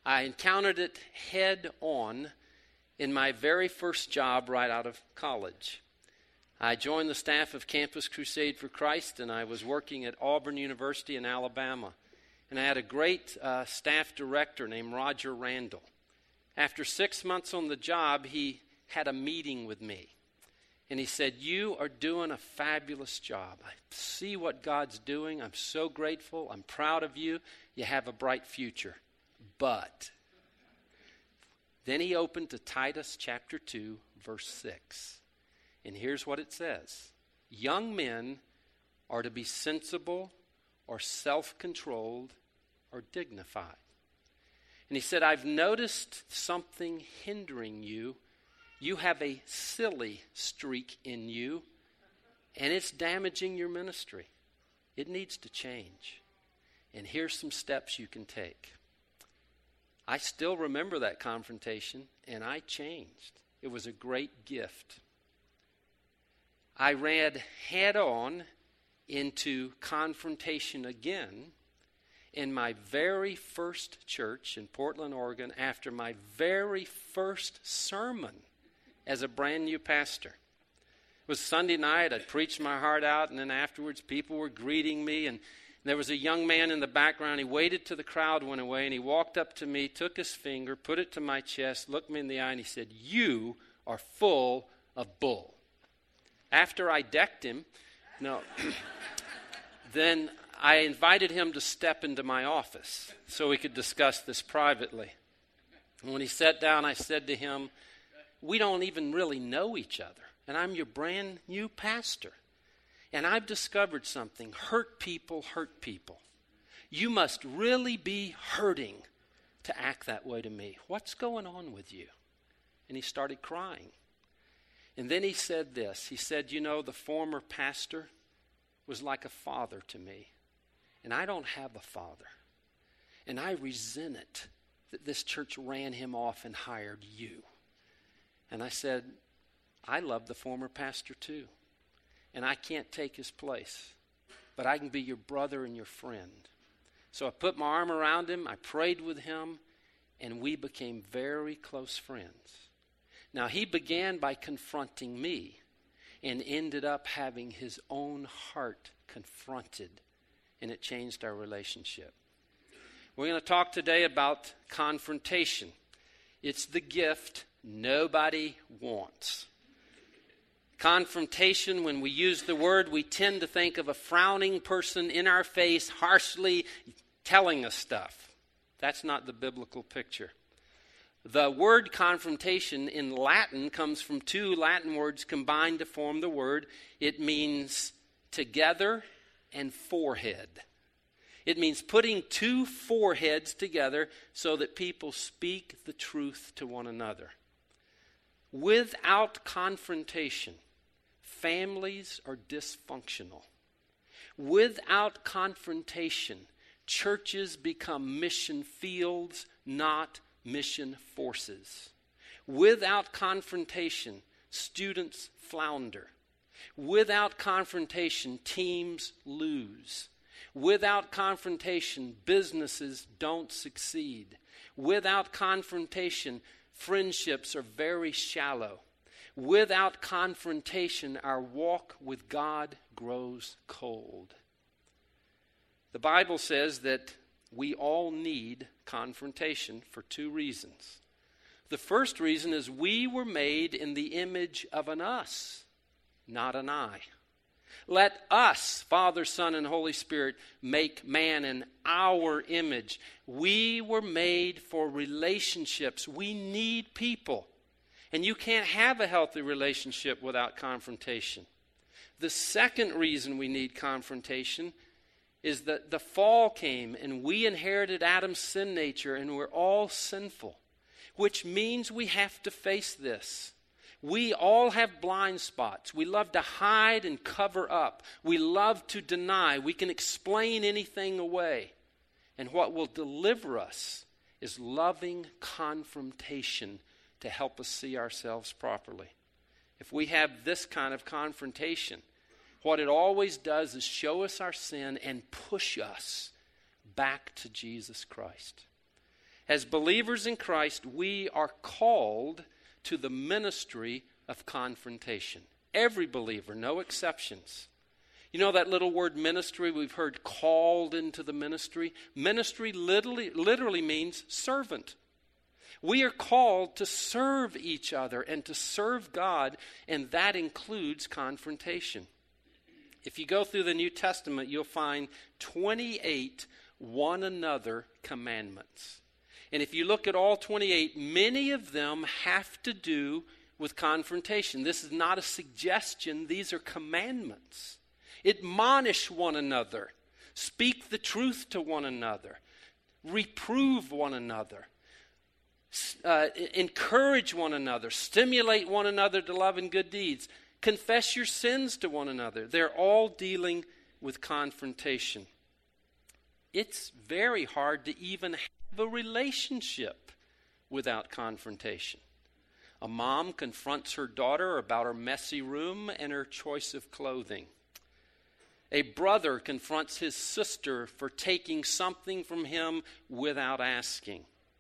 I encountered it head on in my very first job right out of college. I joined the staff of Campus Crusade for Christ, and I was working at Auburn University in Alabama. And I had a great staff director named Roger Randall. After 6 months on the job, he had a meeting with me. And he said, "You are doing a fabulous job. I see what God's doing. I'm so grateful. I'm proud of you. You have a bright future. But," then he opened to Titus chapter 2, verse 6. And here's what it says. "Young men are to be sensible or self-controlled or dignified." And he said, "I've noticed something hindering you. You have a silly streak in you, and it's damaging your ministry. It needs to change. And here's some steps you can take." I still remember that confrontation, and I changed. It was a great gift. I ran head on into confrontation again in my very first church in Portland, Oregon, after my very first sermon as a brand new pastor. It was Sunday night. I'd preached my heart out, and then afterwards people were greeting me, and there was a young man in the background. He waited till the crowd went away, and he walked up to me, took his finger, put it to my chest, looked me in the eye, and he said, "You are full of bull." After I decked him, then I invited him to step into my office so we could discuss this privately. And when he sat down, I said to him, "We don't even really know each other, and I'm your brand new pastor. And I've discovered something. Hurt people hurt people. You must really be hurting to act that way to me. What's going on with you?" And he started crying. And then he said this. He said, "You know, the former pastor was like a father to me. And I don't have a father. And I resent it that this church ran him off and hired you." And I said, "I love the former pastor too. And I can't take his place. But I can be your brother and your friend." So I put my arm around him. I prayed with him. And we became very close friends. Now, he began by confronting me and ended up having his own heart confronted. And it changed our relationship. We're going to talk today about confrontation. It's the gift nobody wants. Confrontation, when we use the word, we tend to think of a frowning person in our face, harshly telling us stuff. That's not the biblical picture. The word confrontation in Latin comes from two Latin words combined to form the word. It means together and forehead. It means putting two foreheads together so that people speak the truth to one another. Without confrontation, families are dysfunctional. Without confrontation, churches become mission fields, not mission forces. Without confrontation, students flounder. Without confrontation, teams lose. Without confrontation, businesses don't succeed. Without confrontation, friendships are very shallow. Without confrontation, our walk with God grows cold. The Bible says that we all need confrontation for two reasons. The first reason is we were made in the image of an us, not an I. Let us, Father, Son, and Holy Spirit, make man in our image. We were made for relationships. We need people. And you can't have a healthy relationship without confrontation. The second reason we need confrontation is that the fall came and we inherited Adam's sin nature and we're all sinful, which means we have to face this. We all have blind spots. We love to hide and cover up. We love to deny. We can explain anything away. And what will deliver us is loving confrontation to help us see ourselves properly. If we have this kind of confrontation, what it always does is show us our sin and push us back to Jesus Christ. As believers in Christ, we are called to the ministry of confrontation. Every believer, no exceptions. You know that little word ministry we've heard, called into the ministry? Ministry literally means servant. We are called to serve each other and to serve God, and that includes confrontation. If you go through the New Testament, you'll find 28 one another commandments. And if you look at all 28, many of them have to do with confrontation. This is not a suggestion. These are commandments. Admonish one another. Speak the truth to one another. Reprove one another. Encourage one another. Stimulate one another to love and good deeds. Confess your sins to one another. They're all dealing with confrontation. It's very hard to even have a relationship without confrontation. A mom confronts her daughter about her messy room and her choice of clothing. A brother confronts his sister for taking something from him without asking.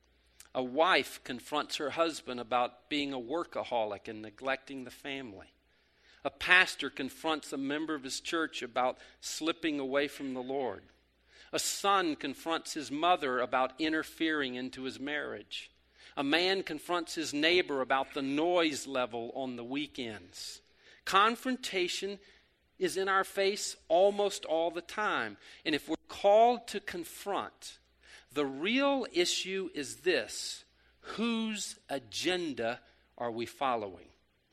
A wife confronts her husband about being a workaholic and neglecting the family. A pastor confronts a member of his church about slipping away from the Lord. A son confronts his mother about interfering into his marriage. A man confronts his neighbor about the noise level on the weekends. Confrontation is in our face almost all the time. And if we're called to confront, the real issue is this: whose agenda are we following?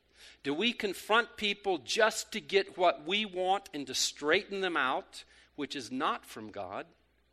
Do we confront people just to get what we want and to straighten them out, which is not from God?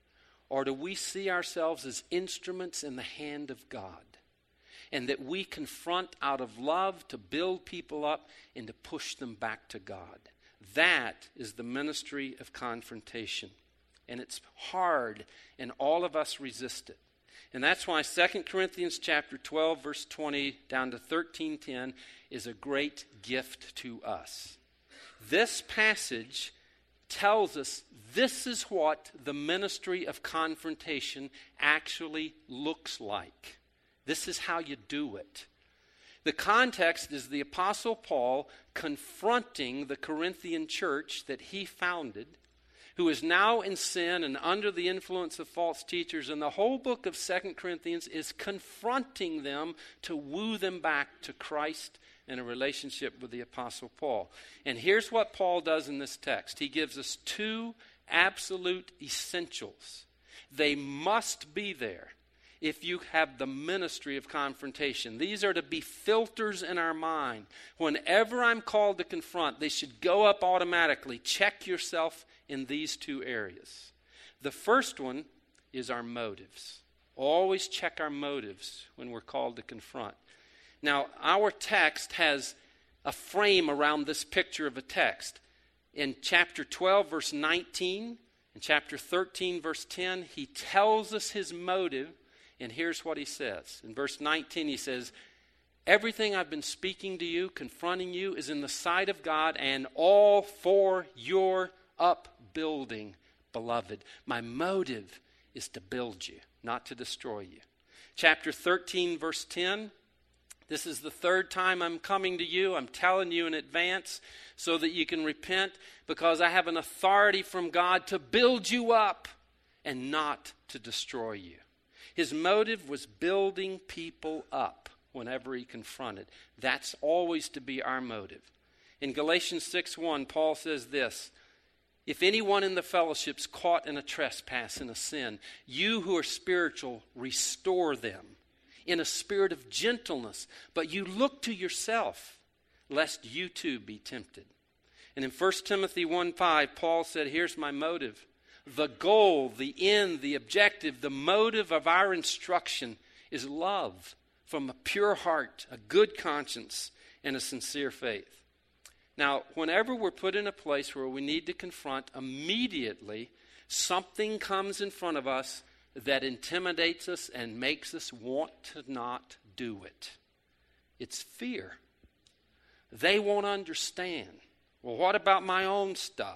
Or do we see ourselves as instruments in the hand of God, and that we confront out of love to build people up and to push them back to God? That is the ministry of confrontation. And it's hard, and all of us resist it. And that's why 2 Corinthians chapter 12, verse 20 down to 13:10 is a great gift to us. This passage tells us this is what the ministry of confrontation actually looks like. This is how you do it. The context is the Apostle Paul confronting the Corinthian church that he founded, who is now in sin and under the influence of false teachers. And the whole book of 2 Corinthians is confronting them to woo them back to Christ and a relationship with the Apostle Paul. And here's what Paul does in this text. He gives us two absolute essentials. They must be there if you have the ministry of confrontation. These are to be filters in our mind. Whenever I'm called to confront, they should go up automatically. Check yourself in these two areas. The first one is our motives. Always check our motives when we're called to confront. Now, our text has a frame around this picture of a text. In chapter 12, verse 19, and chapter 13, verse 10, he tells us his motive. And here's what he says. In verse 19, he says, everything I've been speaking to you, confronting you, is in the sight of God and all for your upbuilding, beloved. My motive is to build you, not to destroy you. Chapter 13, verse 10, this is the third time I'm coming to you. I'm telling you in advance so that you can repent, because I have an authority from God to build you up and not to destroy you. His motive was building people up whenever he confronted. That's always to be our motive. In Galatians 6:1, Paul says this: if anyone in the fellowship's caught in a trespass, in a sin, you who are spiritual, restore them in a spirit of gentleness. But you look to yourself, lest you too be tempted. And in 1 Timothy 1:5, Paul said, here's my motive. The goal, the end, the objective, the motive of our instruction is love from a pure heart, a good conscience, and a sincere faith. Now, whenever we're put in a place where we need to confront, immediately something comes in front of us that intimidates us and makes us want to not do it. It's fear. They won't understand. Well, what about my own stuff?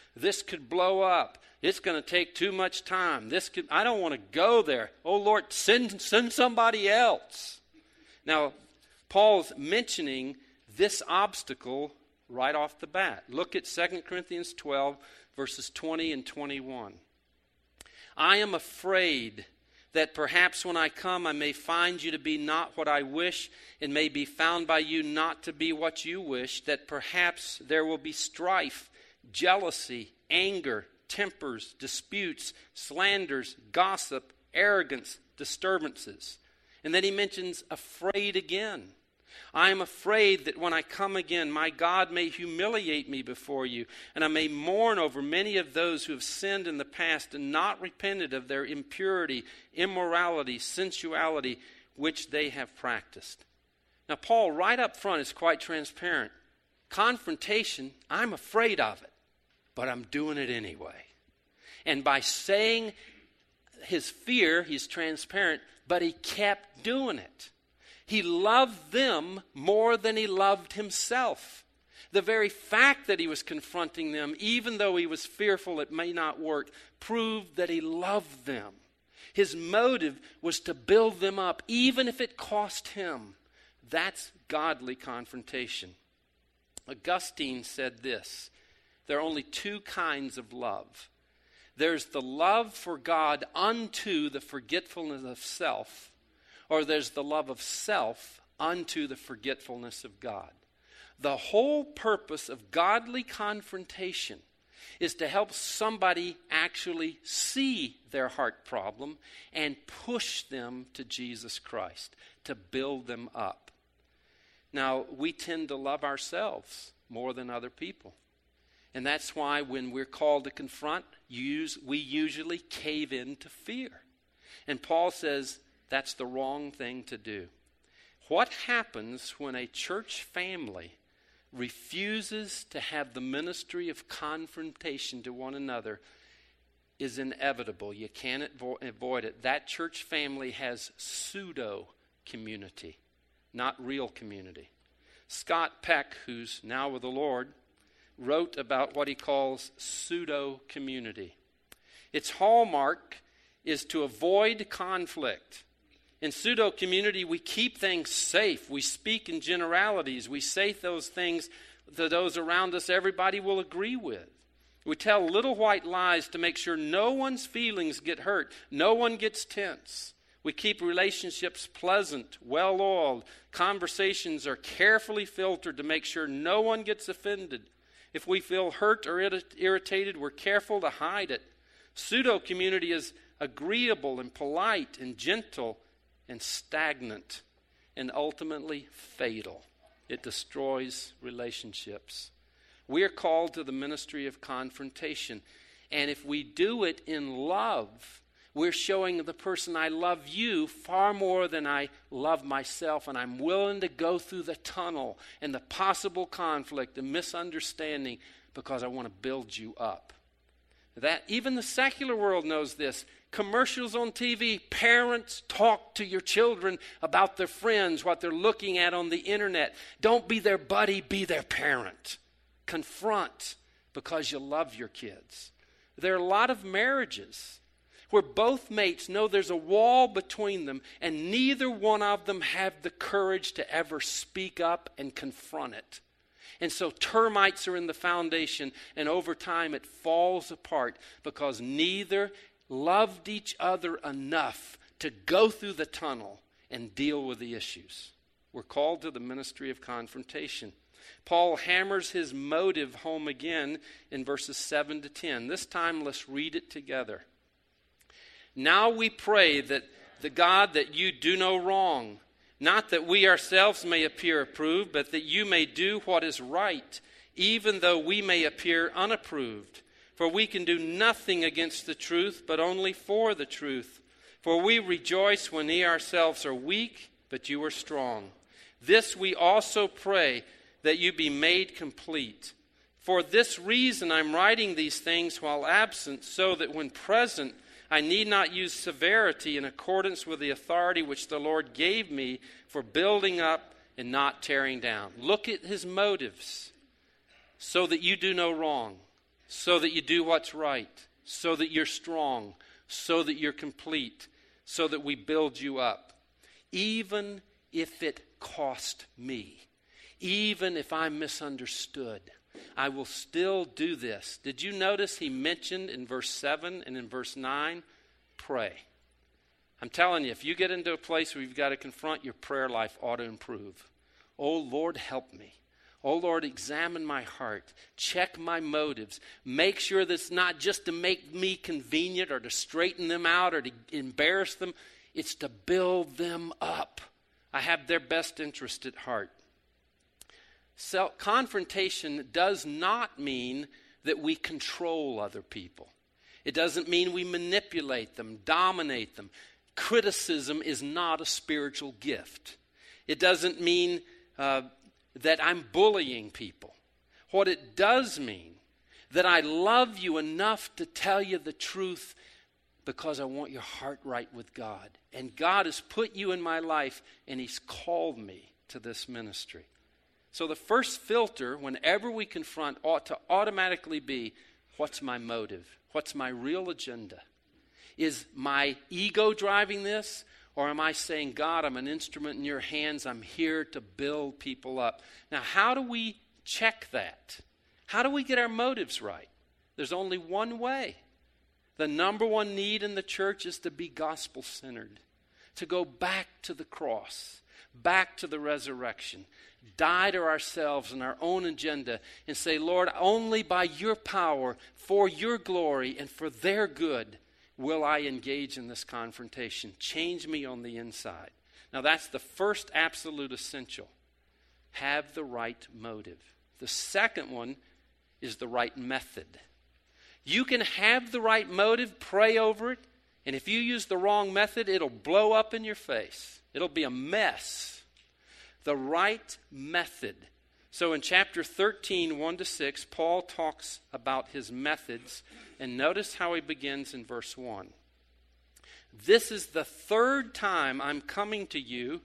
This could blow up. It's going to take too much time. I don't want to go there. Oh, Lord, send somebody else. Now, Paul's mentioning this obstacle right off the bat. Look at 2 Corinthians 12, verses 20 and 21. I am afraid that perhaps when I come I may find you to be not what I wish, and may be found by you not to be what you wish, that perhaps there will be strife, jealousy, anger, tempers, disputes, slanders, gossip, arrogance, disturbances. And then he mentions afraid again. I am afraid that when I come again, my God may humiliate me before you, and I may mourn over many of those who have sinned in the past and not repented of their impurity, immorality, sensuality, which they have practiced. Now, Paul, right up front, is quite transparent. Confrontation, I'm afraid of it, but I'm doing it anyway. And by saying his fear, he's transparent, but he kept doing it. He loved them more than he loved himself. The very fact that he was confronting them, even though he was fearful it may not work, proved that he loved them. His motive was to build them up, even if it cost him. That's godly confrontation. Augustine said this: there are only two kinds of love. There's the love for God unto the forgetfulness of self, or there's the love of self unto the forgetfulness of God. The whole purpose of godly confrontation is to help somebody actually see their heart problem and push them to Jesus Christ, to build them up. Now, we tend to love ourselves more than other people. And that's why when we're called to confront, we usually cave in to fear. And Paul says that's the wrong thing to do. What happens when a church family refuses to have the ministry of confrontation to one another is inevitable. You can't avoid it. That church family has pseudo-community, not real community. Scott Peck, who's now with the Lord, wrote about what he calls pseudo-community. Its hallmark is to avoid conflict. In pseudo-community, we keep things safe. We speak in generalities. We say those things to those around us everybody will agree with. We tell little white lies to make sure no one's feelings get hurt. No one gets tense. We keep relationships pleasant, well-oiled. Conversations are carefully filtered to make sure no one gets offended. If we feel hurt or irritated, we're careful to hide it. Pseudo-community is agreeable and polite and gentle and stagnant and ultimately fatal. It destroys relationships. We are called to the ministry of confrontation. And if we do it in love, we're showing the person, I love you far more than I love myself, and I'm willing to go through the tunnel and the possible conflict and misunderstanding because I want to build you up. That even the secular world knows this. Commercials on TV, parents talk to your children about their friends, what they're looking at on the internet. Don't be their buddy, be their parent. Confront because you love your kids. There are a lot of marriages where both mates know there's a wall between them and neither one of them have the courage to ever speak up and confront it. And so termites are in the foundation, and over time it falls apart because neither loved each other enough to go through the tunnel and deal with the issues. We're called to the ministry of confrontation. Paul hammers his motive home again in verses 7 to 10. This time let's read it together. Now we pray that the God that you do no wrong, not that we ourselves may appear approved, but that you may do what is right, even though we may appear unapproved. For we can do nothing against the truth, but only for the truth. For we rejoice when we ourselves are weak, but you are strong. This we also pray, that you be made complete. For this reason I'm writing these things while absent, so that when present I need not use severity in accordance with the authority which the Lord gave me for building up and not tearing down. Look at his motives. So that you do no wrong. so that you do what's right, so that you're strong, so that you're complete, so that we build you up. Even if it cost me, even if I'm misunderstood, I will still do this. Did you notice he mentioned in verse 7 and in verse 9, pray. I'm telling you, if you get into a place where you've got to confront, your prayer life ought to improve. Oh, Lord, help me. Oh, Lord, examine my heart. Check my motives. Make sure that it's not just to make me convenient or to straighten them out or to embarrass them. It's to build them up. I have their best interest at heart. So, confrontation does not mean that we control other people. It doesn't mean we manipulate them, dominate them. Criticism is not a spiritual gift. It doesn't mean that I'm bullying people. What it does mean, that I love you enough to tell you the truth because I want your heart right with God. And God has put you in my life, and He's called me to this ministry. So the first filter, whenever we confront, ought to automatically be, what's my motive? What's my real agenda? Is my ego driving this? Or am I saying, God, I'm an instrument in your hands. I'm here to build people up. Now, how do we check that? How do we get our motives right? There's only one way. The number one need in the church is to be gospel-centered, to go back to the cross, back to the resurrection, die to ourselves and our own agenda, and say, Lord, only by your power, for your glory, and for their good will I engage in this confrontation. Change me on the inside. Now, that's the first absolute essential. Have the right motive. The second one is the right method. You can have the right motive, pray over it, and if you use the wrong method, it'll blow up in your face. It'll be a mess. The right method. So in chapter 13, 1-6, Paul talks about his methods, and notice how he begins in verse 1. This is the third time I'm coming to you,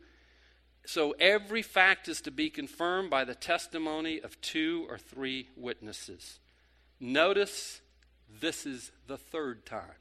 so every fact is to be confirmed by the testimony of 2 or 3 witnesses. Notice this is the third time.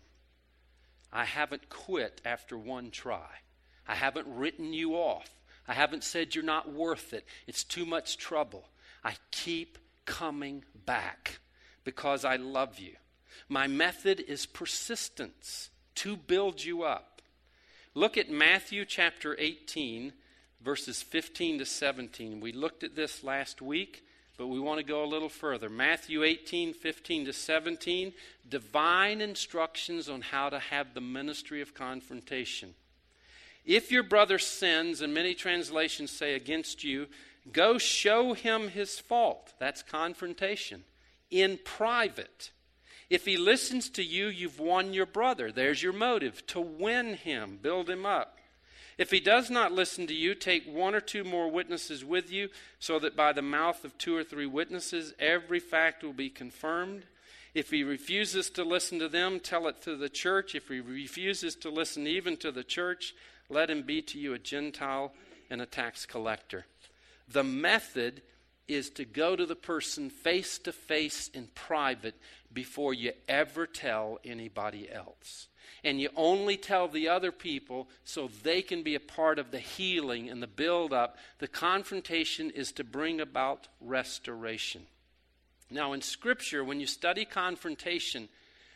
I haven't quit after one try. I haven't written you off. I haven't said you're not worth it. It's too much trouble. I keep coming back because I love you. My method is persistence to build you up. Look at Matthew chapter 18, verses 15 to 17. We looked at this last week, but we want to go a little further. Matthew 18, 15 to 17, divine instructions on how to have the ministry of confrontation. If your brother sins, and many translations say against you, go show him his fault. That's confrontation. In private. If he listens to you, you've won your brother. There's your motive, to win him, build him up. If he does not listen to you, take 1 or 2 more witnesses with you, so that by the mouth of 2 or 3 witnesses, every fact will be confirmed. If he refuses to listen to them, tell it to the church. If he refuses to listen even to the church, let him be to you a Gentile and a tax collector. The method is to go to the person face to face in private before you ever tell anybody else. And you only tell the other people so they can be a part of the healing and the build-up. The confrontation is to bring about restoration. Now, in Scripture, when you study confrontation,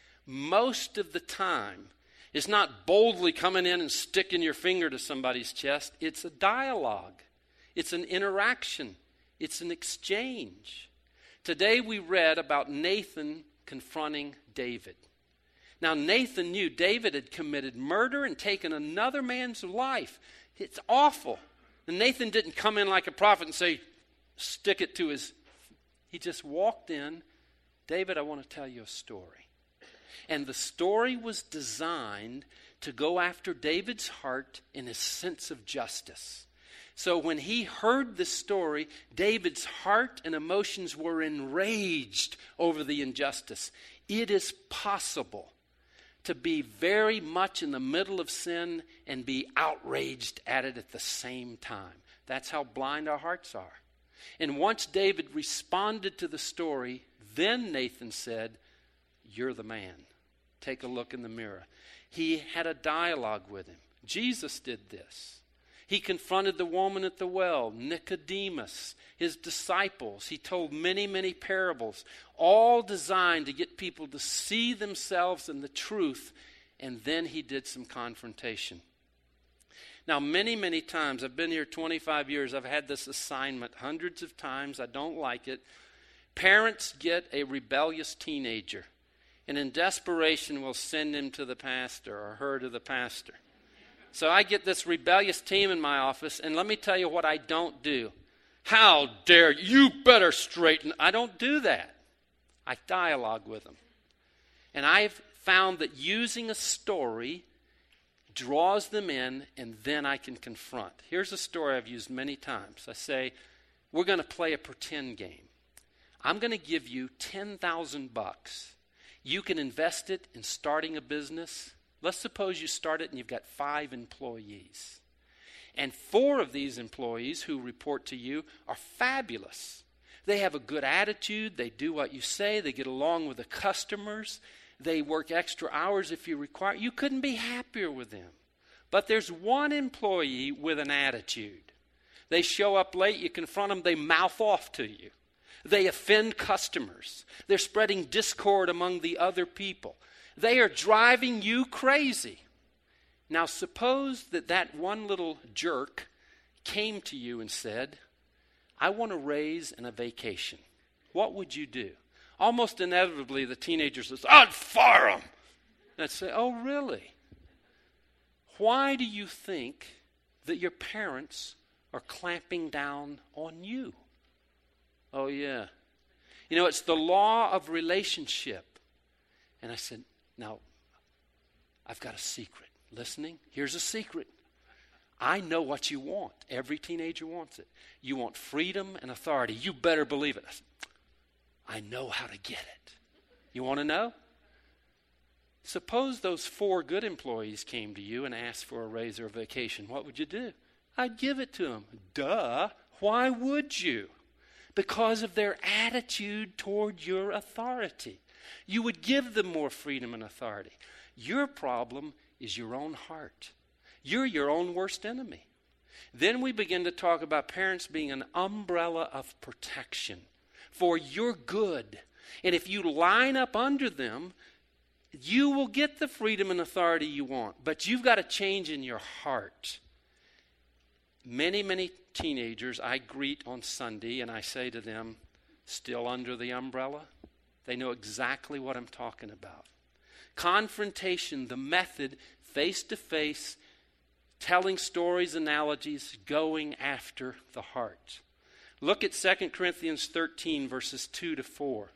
most of the time, it's not boldly coming in and sticking your finger to somebody's chest. It's a dialogue. It's an interaction. It's an exchange. Today we read about Nathan confronting David. Now, Nathan knew David had committed murder and taken another man's life. It's awful. And Nathan didn't come in like a prophet and say, stick it to his... He just walked in. David, I want to tell you a story. And the story was designed to go after David's heart and his sense of justice. So when he heard this story, David's heart and emotions were enraged over the injustice. It is possible to be very much in the middle of sin and be outraged at it at the same time. That's how blind our hearts are. And once David responded to the story, Then Nathan said, "You're the man. Take a look in the mirror." He had a dialogue with him. Jesus did this. He confronted the woman at the well, Nicodemus, his disciples. He told many, many parables, all designed to get people to see themselves in the truth. And then he did some confrontation. Now, many, many times, I've been here 25 years, I've had this assignment hundreds of times. I don't like it. Parents get a rebellious teenager, and in desperation will send him to the pastor or her to the pastor. So I get this rebellious team in my office, and let me tell you what I don't do. How dare you, better straighten. I don't do that. I dialogue with them. And I've found that using a story draws them in, and then I can confront. Here's a story I've used many times. I say, we're going to play a pretend game. I'm going to give you $10,000. You can invest it in starting a business. Let's suppose you start it and you've got 5 employees. And 4 of these employees who report to you are fabulous. They have a good attitude. They do what you say. They get along with the customers. They work extra hours if you require. You couldn't be happier with them. But there's one employee with an attitude. They show up late. You confront them. They mouth off to you. They offend customers. They're spreading discord among the other people. They are driving you crazy. Now suppose that one little jerk came to you and said, "I want a raise and a vacation." What would you do? Almost inevitably, the teenager says, "I'd fire him." And I'd say, "Oh, really? Why do you think that your parents are clamping down on you?" "Oh, yeah. You know, it's the law of relationship." And I said, "Now, I've got a secret. Listening? Here's a secret. I know what you want. Every teenager wants it. You want freedom and authority. You better believe it." I said, "I know how to get it. You want to know?" Suppose those 4 good employees came to you and asked for a raise or a vacation. What would you do? I'd give it to them. Duh. Why would you? Because of their attitude toward your authority. You would give them more freedom and authority. Your problem is your own heart. You're your own worst enemy. Then we begin to talk about parents being an umbrella of protection for your good. And if you line up under them, you will get the freedom and authority you want. But you've got to change in your heart. Many, many teenagers I greet on Sunday, and I say to them, "Still under the umbrella?" They know exactly what I'm talking about. Confrontation, the method, face-to-face, telling stories, analogies, going after the heart. Look at 2 Corinthians 13, verses 2 to 4.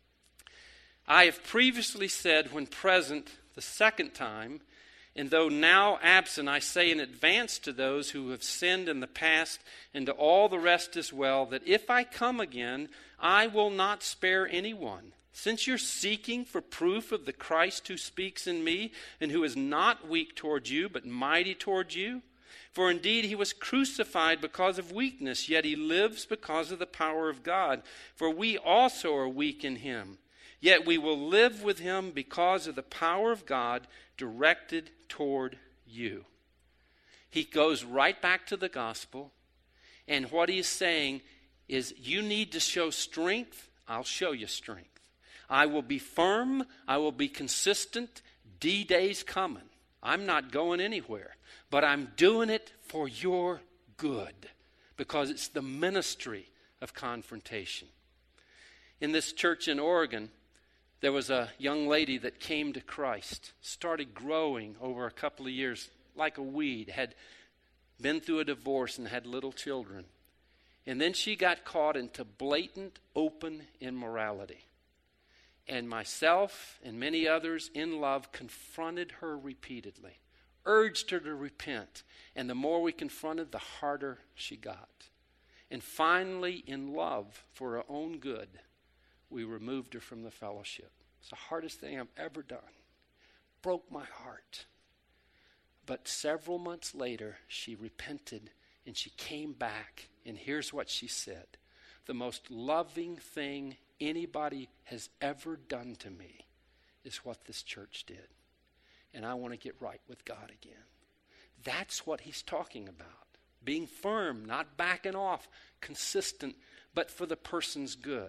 "I have previously said when present the second time, and though now absent, I say in advance to those who have sinned in the past and to all the rest as well, that if I come again, I will not spare anyone. Since you're seeking for proof of the Christ who speaks in me, and who is not weak toward you, but mighty toward you, for indeed he was crucified because of weakness, yet he lives because of the power of God. For we also are weak in him, yet we will live with him because of the power of God directed toward you." He goes right back to the gospel, and what he's saying is, you need to show strength, I'll show you strength. I will be firm, I will be consistent. D-Day's coming. I'm not going anywhere, but I'm doing it for your good, because it's the ministry of confrontation. In this church in Oregon, there was a young lady that came to Christ, started growing over a couple of years like a weed, had been through a divorce and had little children. And then she got caught into blatant, open immorality. And myself and many others in love confronted her repeatedly, urged her to repent. And the more we confronted, the harder she got. And finally, in love, for her own good, we removed her from the fellowship. It's the hardest thing I've ever done. Broke my heart. But several months later, she repented and she came back. And here's what she said: "The most loving thing anybody has ever done to me is what this church did. And I want to get right with God again. That's what he's talking about. Being firm, not backing off, consistent, but for the person's good.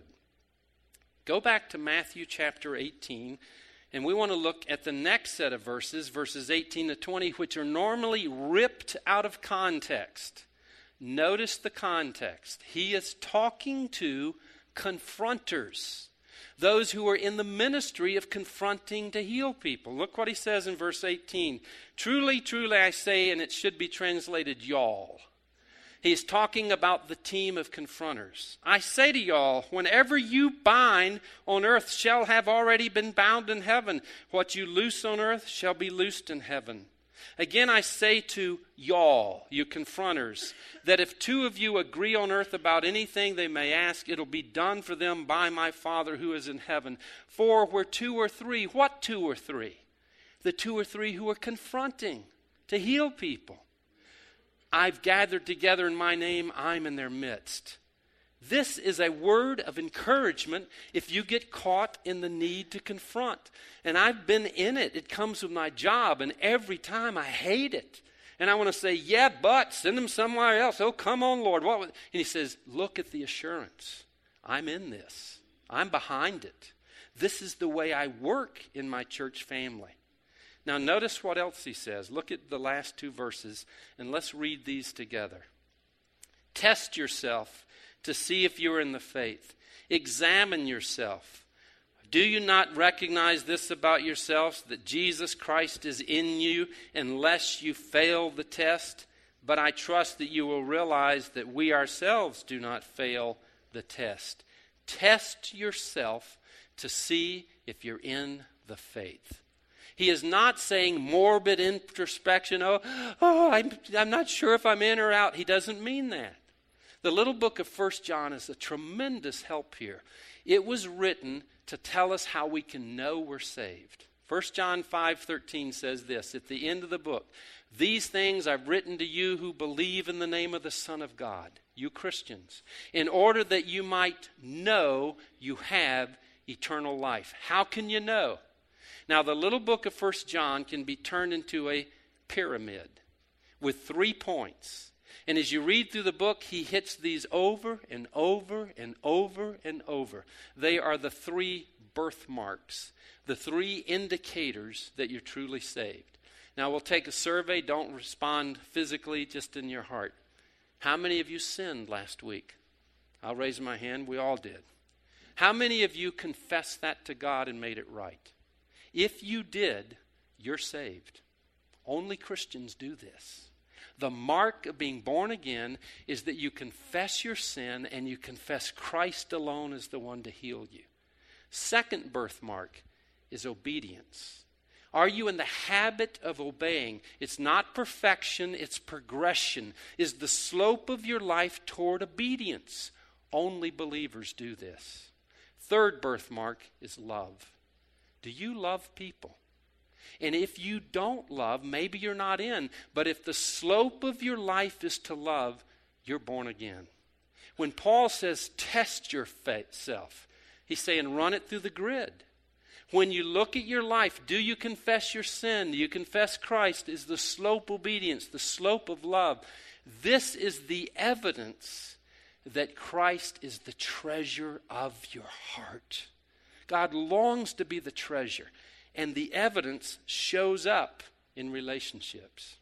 Go back to Matthew chapter 18, and we want to look at the next set of verses, verses 18 to 20, which are normally ripped out of context. Notice the context. He is talking to confronters, those who are in the ministry of confronting to heal people. Look what he says in verse 18. Truly, truly I say, and it should be translated y'all. He's talking about the team of confronters. I say to y'all, whenever you bind on earth shall have already been bound in heaven. What you loose on earth shall be loosed in heaven. Again, I say to y'all, you confronters, that if two of you agree on earth about anything they may ask, it'll be done for them by my Father who is in heaven. For where two or three, what two or three? The two or three who are confronting to heal people. I've gathered together in my name, I'm in their midst. This is a word of encouragement if you get caught in the need to confront. And I've been in it. It comes with my job, and every time I hate it. And I want to say, yeah, but send them somewhere else. Oh, come on, Lord. And he says, look at the assurance. I'm in this. I'm behind it. This is the way I work in my church family. Now, notice what else he says. Look at the last two verses, and let's read these together. Test yourself to see if you're in the faith. Examine yourself. Do you not recognize this about yourselves, that Jesus Christ is in you unless you fail the test? But I trust that you will realize that we ourselves do not fail the test. Test yourself to see if you're in the faith. He is not saying morbid introspection, I'm not sure if I'm in or out. He doesn't mean that. The little book of 1 John is a tremendous help here. It was written to tell us how we can know we're saved. 1 John 5:13 says this at the end of the book. These things I've written to you who believe in the name of the Son of God, you Christians, in order that you might know you have eternal life. How can you know? Now, the little book of 1 John can be turned into a pyramid with 3 points. And as you read through the book, he hits these over and over and over and over. They are the 3 birthmarks, the 3 indicators that you're truly saved. Now, we'll take a survey. Don't respond physically, just in your heart. How many of you sinned last week? I'll raise my hand. We all did. How many of you confessed that to God and made it right? If you did, you're saved. Only Christians do this. The mark of being born again is that you confess your sin and you confess Christ alone as the one to heal you. Second birthmark is obedience. Are you in the habit of obeying? It's not perfection, it's progression. Is the slope of your life toward obedience? Only believers do this. Third birthmark is love. Do you love people? And if you don't love, maybe you're not in. But if the slope of your life is to love, you're born again. When Paul says test yourself, he's saying run it through the grid. When you look at your life, do you confess your sin? Do you confess Christ? Is the slope obedience, the slope of love? This is the evidence that Christ is the treasure of your heart. God longs to be the treasure, and the evidence shows up in relationships.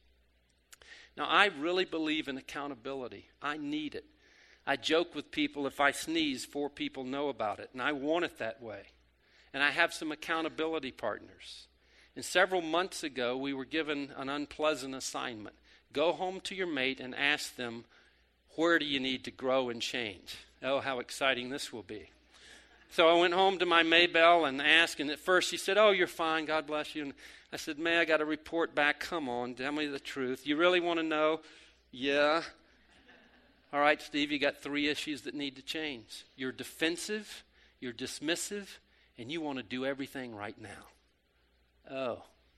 Now, I really believe in accountability. I need it. I joke with people, if I sneeze, 4 people know about it, and I want it that way. And I have some accountability partners. And several months ago, we were given an unpleasant assignment. Go home to your mate and ask them, where do you need to grow and change? Oh, how exciting this will be. So I went home to my Maybelle and asked, and at first she said, oh, you're fine, God bless you. And I said, May, I got to report back. Come on, tell me the truth. You really want to know? Yeah. All right, Steve, you got 3 issues that need to change. You're defensive, you're dismissive, and you want to do everything right now. Oh.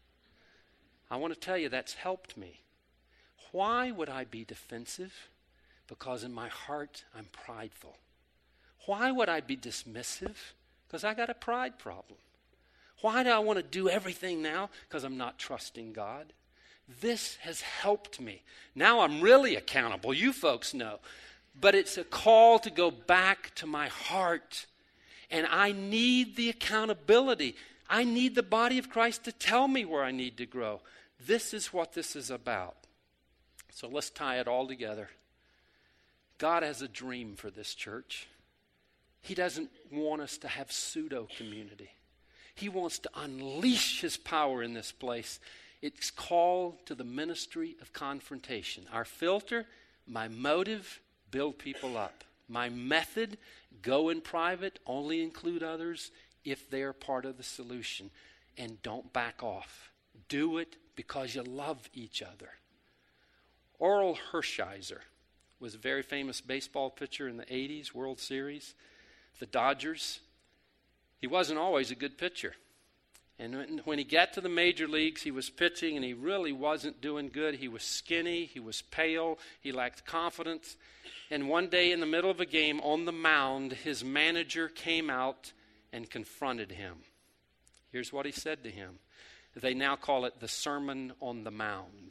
I want to tell you that's helped me. Why would I be defensive? Because in my heart, I'm prideful. Why would I be dismissive? Because I got a pride problem. Why do I want to do everything now? Because I'm not trusting God. This has helped me. Now I'm really accountable. You folks know. But it's a call to go back to my heart. And I need the accountability. I need the body of Christ to tell me where I need to grow. This is what this is about. So let's tie it all together. God has a dream for this church. He doesn't want us to have pseudo-community. He wants to unleash his power in this place. It's called to the ministry of confrontation. Our filter, my motive, build people up. My method, go in private, only include others if they are part of the solution. And don't back off. Do it because you love each other. Orel Hershiser was a very famous baseball pitcher in the 80s, World Series. The Dodgers. He wasn't always a good pitcher. And when he got to the major leagues, he was pitching and he really wasn't doing good. He was skinny, he was pale, he lacked confidence. And one day in the middle of a game on the mound, his manager came out and confronted him. Here's what he said to him. They now call it the Sermon on the Mound.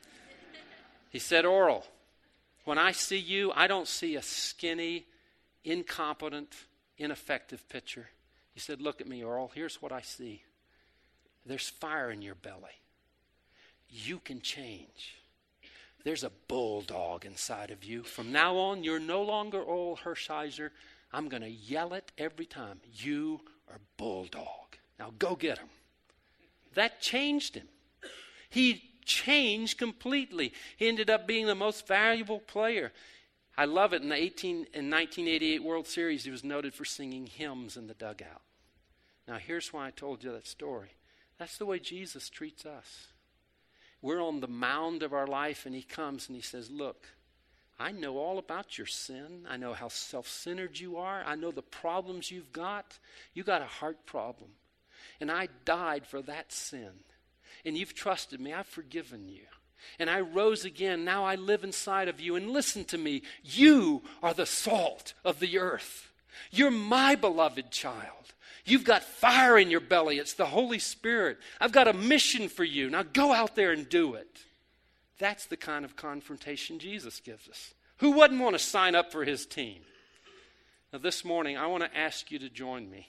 He said, Orel, when I see you, I don't see a skinny, incompetent, ineffective pitcher. He said, look at me, Orel. Here's what I see. There's fire in your belly. You can change. There's a bulldog inside of you. From now on, you're no longer Orel Hershiser. I'm going to yell it every time. You are bulldog. Now go get him. That changed him. He changed completely. He ended up being the most valuable player. I love it. In the 1988 World Series, he was noted for singing hymns in the dugout. Now, here's why I told you that story. That's the way Jesus treats us. We're on the mound of our life, and he comes and he says, look, I know all about your sin. I know how self-centered you are. I know the problems you've got. You got a heart problem. And I died for that sin. And you've trusted me. I've forgiven you. And I rose again. Now I live inside of you. And listen to me. You are the salt of the earth. You're my beloved child. You've got fire in your belly. It's the Holy Spirit. I've got a mission for you. Now go out there and do it. That's the kind of confrontation Jesus gives us. Who wouldn't want to sign up for his team? Now this morning, I want to ask you to join me.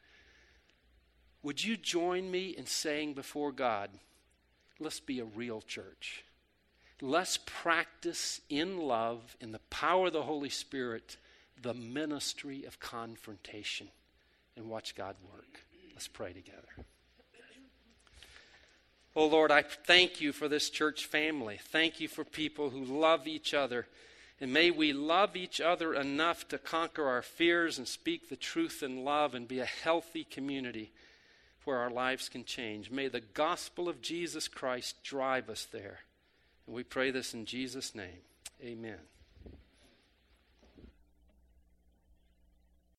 Would you join me in saying before God, let's be a real church. Let's practice in love, in the power of the Holy Spirit, the ministry of confrontation. And watch God work. Let's pray together. Oh Lord, I thank you for this church family. Thank you for people who love each other. And may we love each other enough to conquer our fears and speak the truth in love and be a healthy community where our lives can change. May the gospel of Jesus Christ drive us there. And we pray this in Jesus' name. Amen.